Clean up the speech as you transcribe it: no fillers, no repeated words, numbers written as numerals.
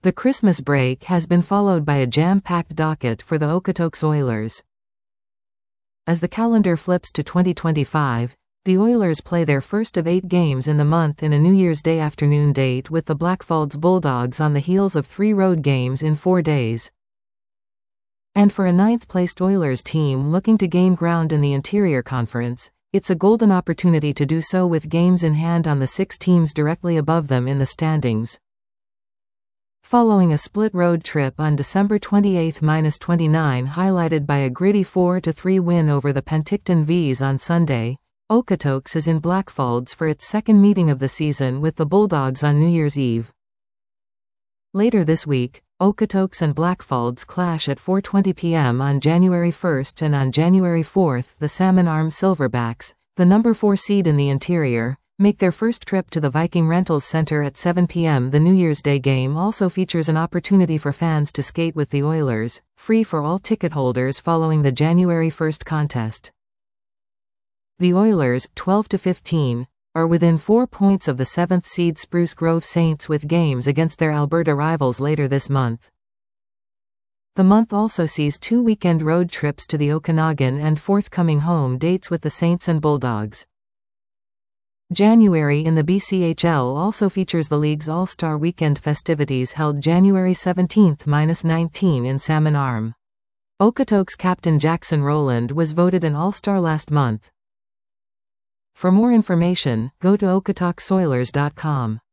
The Christmas break has been followed by a jam-packed docket for the Okotoks Oilers. As the calendar flips to 2025, the Oilers play their first of 8 games in the month in a New Year's Day afternoon date with the Blackfalds Bulldogs on the heels of 3 road games in 4 days. And for a 9th-placed Oilers team looking to gain ground in the Interior Conference, it's a golden opportunity to do so with games in hand on the 6 teams directly above them in the standings. Following a split road trip on December 28–29 highlighted by a gritty 4–3 win over the Penticton Vees on Sunday, Okotoks is in Blackfalds for its second meeting of the season with the Bulldogs on New Year's Eve. Later this week, Okotoks and Blackfalds clash at 4:20 p.m. on January 1st, and on January 4th the Salmon Arm Silverbacks, the number 4 seed in the Interior, make their first trip to the Viking Rentals Center at 7 p.m. The New Year's Day game also features an opportunity for fans to skate with the Oilers, free for all ticket holders following the January 1st contest. The Oilers, 12–15, are within 4 points of the 7th seed Spruce Grove Saints with games against their Alberta rivals later this month. The month also sees 2 weekend road trips to the Okanagan and forthcoming home dates with the Saints and Bulldogs. January in the BCHL also features the league's All-Star Weekend festivities held January 17–19 in Salmon Arm. Okotoks captain Jackson Rowland was voted an All-Star last month. For more information, go to okotoksoilers.com.